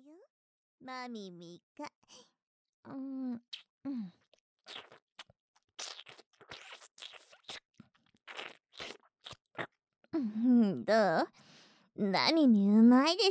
マミミか。うん。うん。どう？何にうまいです。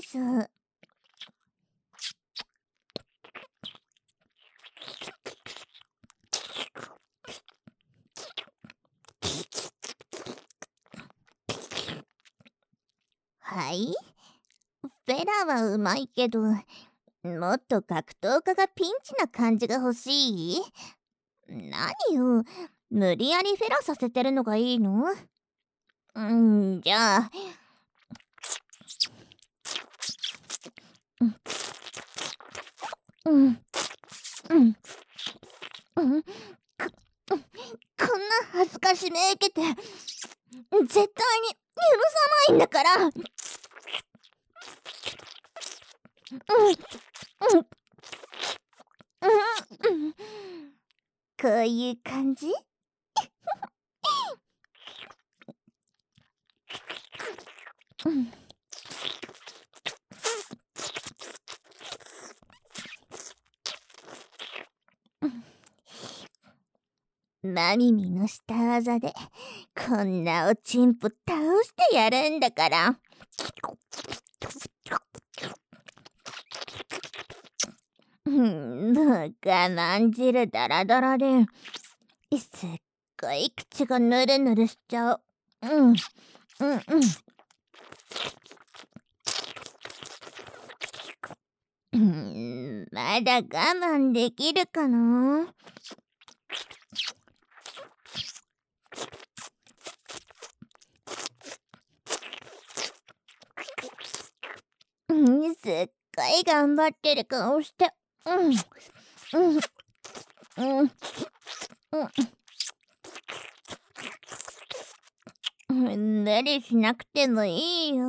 はい？フェラはうまいけど、もっと格闘家がピンチな感じが欲しい？何よ、無理やりフェラさせてるのがいいの？じゃあ、うん、うん、うん、こんな恥ずかしめ受けて、絶対に許さないんだから。こういう感じ？マミミの下技でこんなおちんぽ倒してやるんだから。もう我慢汁ダラダラですっごい口がヌルヌルしちゃう。まだ我慢できるかな？すっごい頑張ってる顔して。無理しなくてもいいよ。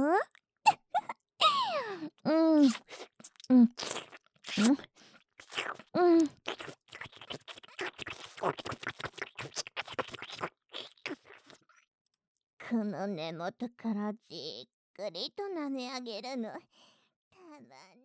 この根元からじっくりと舐め上げるのたま